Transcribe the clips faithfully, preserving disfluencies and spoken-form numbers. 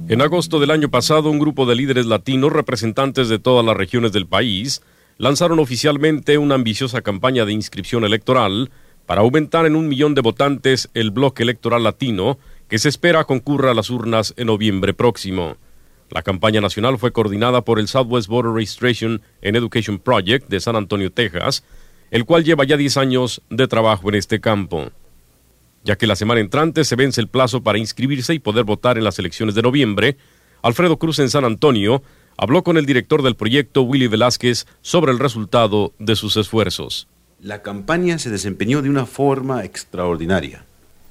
En agosto del año pasado, un grupo de líderes latinos, representantes de todas las regiones del país, lanzaron oficialmente una ambiciosa campaña de inscripción electoral para aumentar en un millón de votantes el bloque electoral latino que se espera concurra a las urnas en noviembre próximo. La campaña nacional fue coordinada por el Southwest Voter Registration and Education Project de San Antonio, Texas, el cual lleva ya diez años de trabajo en este campo. Ya que la semana entrante se vence el plazo para inscribirse y poder votar en las elecciones de noviembre, Alfredo Cruz en San Antonio habló con el director del proyecto, Willy Velázquez, sobre el resultado de sus esfuerzos. La campaña se desempeñó de una forma extraordinaria.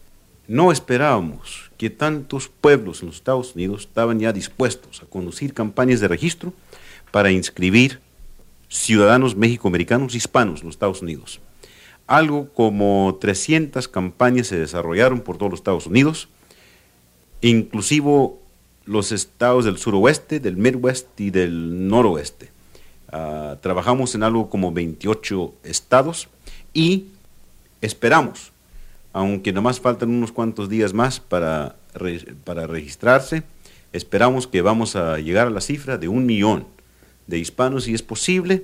No esperábamos que tantos pueblos en los Estados Unidos estaban ya dispuestos a conducir campañas de registro para inscribir ciudadanos mexicoamericanos hispanos en los Estados Unidos. Algo como trescientas campañas se desarrollaron por todos los Estados Unidos, inclusive los estados del suroeste, del Midwest y del noroeste. Uh, trabajamos en algo como veintiocho estados y esperamos, aunque nomás faltan unos cuantos días más para, re, para registrarse, esperamos que vamos a llegar a la cifra de un millón de hispanos y es posible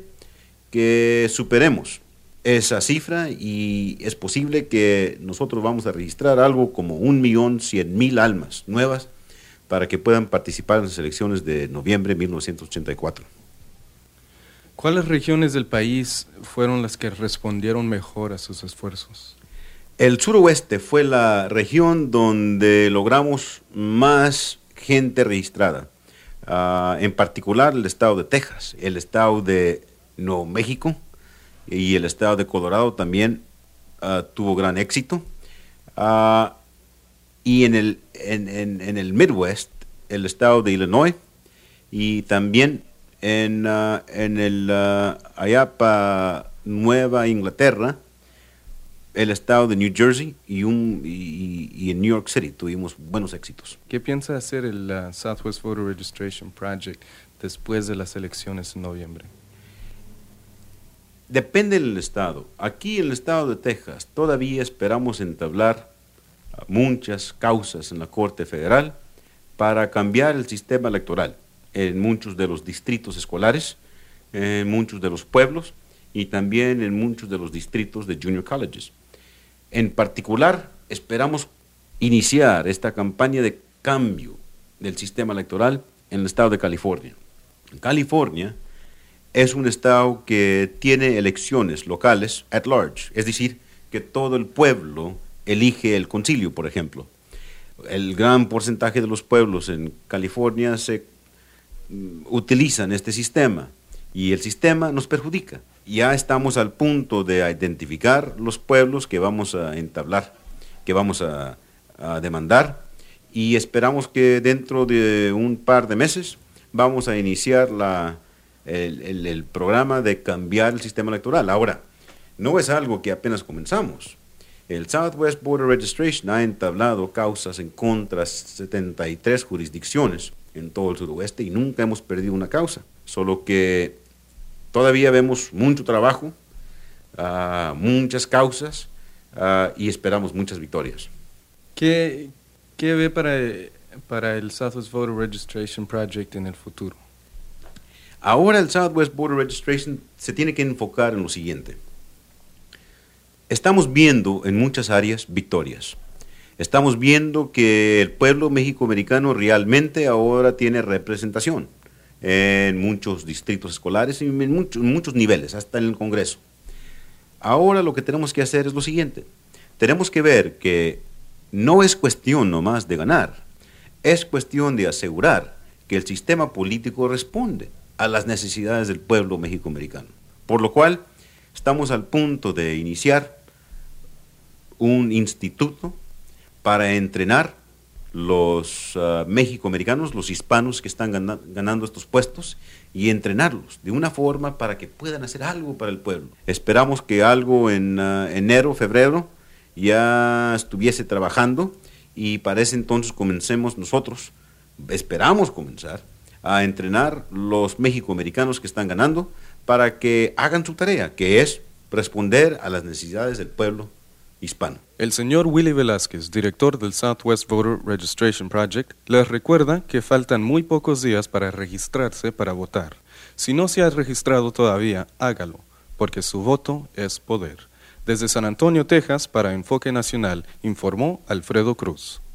que superemos esa cifra y es posible que nosotros vamos a registrar algo como un millón cien mil almas nuevas para que puedan participar en las elecciones de noviembre de mil novecientos ochenta y cuatro. ¿Cuáles regiones del país fueron las que respondieron mejor a sus esfuerzos? El suroeste fue la región donde logramos más gente registrada, uh, en particular el estado de Texas, el estado de Nuevo México, y el estado de Colorado también uh, tuvo gran éxito. Uh, y en el, en, en, en el Midwest, el estado de Illinois, y también en, uh, en el, uh, allá para Nueva Inglaterra, el estado de New Jersey y, un, y, y en New York City tuvimos buenos éxitos. ¿Qué piensa hacer el uh, Southwest Voter Registration Project después de las elecciones en noviembre? Depende del estado. Aquí en el estado de Texas todavía esperamos entablar muchas causas en la Corte Federal para cambiar el sistema electoral en muchos de los distritos escolares, en muchos de los pueblos y también en muchos de los distritos de junior colleges. En particular, esperamos iniciar esta campaña de cambio del sistema electoral en el estado de California. En California es un estado que tiene elecciones locales at large, es decir, que todo el pueblo elige el concilio, por ejemplo. El gran porcentaje de los pueblos en California se um, utilizan este sistema y el sistema nos perjudica. Ya estamos al punto de identificar los pueblos que vamos a entablar, que vamos a, a demandar y esperamos que dentro de un par de meses vamos a iniciar la El, el, el programa de cambiar el sistema electoral. Ahora, no es algo que apenas comenzamos. El Southwest Voter Registration ha entablado causas en contra de setenta y tres jurisdicciones en todo el suroeste y nunca hemos perdido una causa. Solo que todavía vemos mucho trabajo, uh, muchas causas uh, y esperamos muchas victorias. ¿Qué, qué ve para, para el Southwest Voter Registration Project en el futuro? Ahora el Southwest Voter Registration se tiene que enfocar en lo siguiente. Estamos viendo en muchas áreas victorias. Estamos viendo que el pueblo mexicoamericano realmente ahora tiene representación en muchos distritos escolares y en muchos, en muchos niveles, hasta en el Congreso. Ahora lo que tenemos que hacer es lo siguiente. Tenemos que ver que no es cuestión nomás de ganar, es cuestión de asegurar que el sistema político responde a las necesidades del pueblo mexicoamericano. Por lo cual, estamos al punto de iniciar un instituto para entrenar los uh, mexicoamericanos, los hispanos que están gana- ganando estos puestos y entrenarlos de una forma para que puedan hacer algo para el pueblo. Esperamos que algo en uh, enero, febrero ya estuviese trabajando y para ese entonces comencemos nosotros, esperamos comenzar a entrenar los mexicoamericanos que están ganando para que hagan su tarea, que es responder a las necesidades del pueblo hispano. El señor Willy Velázquez, director del Southwest Voter Registration Project, les recuerda que faltan muy pocos días para registrarse para votar. Si no se ha registrado todavía, hágalo, porque su voto es poder. Desde San Antonio, Texas, para Enfoque Nacional, informó Alfredo Cruz.